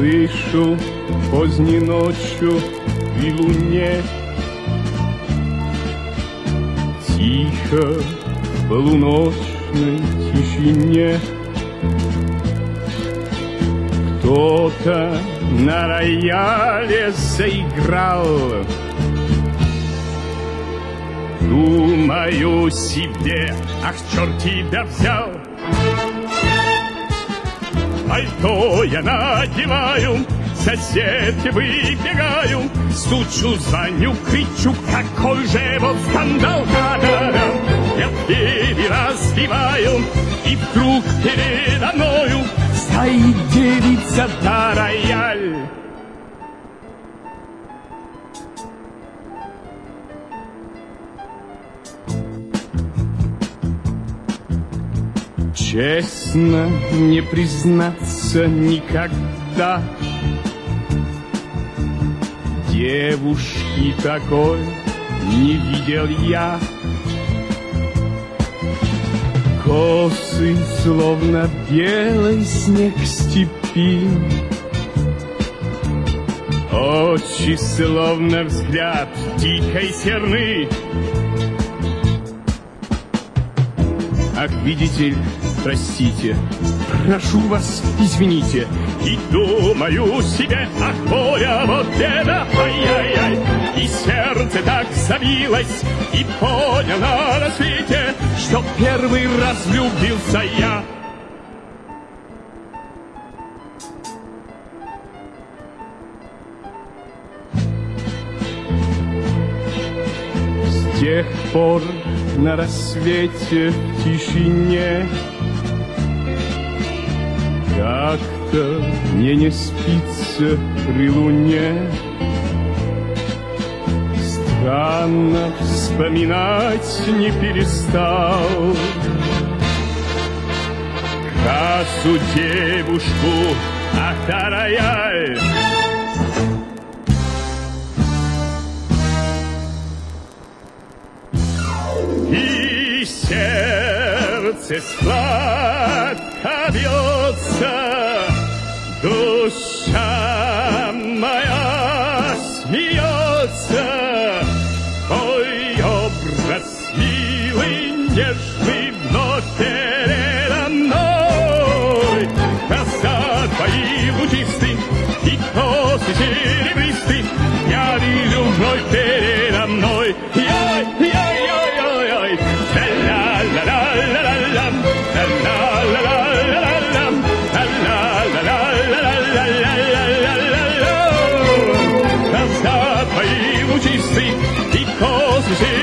Слышу поздней ночью при луне тихо в полуночной тишине кто-то на рояле заиграл. Думаю себе, ах, черт тебя взял. Пальто я надеваю, соседке выбегаю, стучу, звоню, кричу, какой же вот скандал. Да-да-да. Я двери разбиваю, и вдруг передо мною стоит девица да рояль. Честно не признаться никогда, девушки такой не видел я. Косы, словно белый снег степи, очи, словно взгляд дикой серны. Ах, видите, простите, прошу вас, извините. И думаю себе, ах, Боря, вот это, ай-яй-яй. И сердце так забилось, и понял на рассвете, что первый раз влюбился я. С тех пор на рассвете в тишине как-то мне не спится при луне. Странно вспоминать не перестал красу девушку, ах, та рояль. И сердце сладко бьется, душа моя смеется. Твой образ милый, нежный вновь передо мной. Глаза твои лучисты и косы серебристы, я вижу вновь передо мной. Глаза твои лучисты и косы серебристы,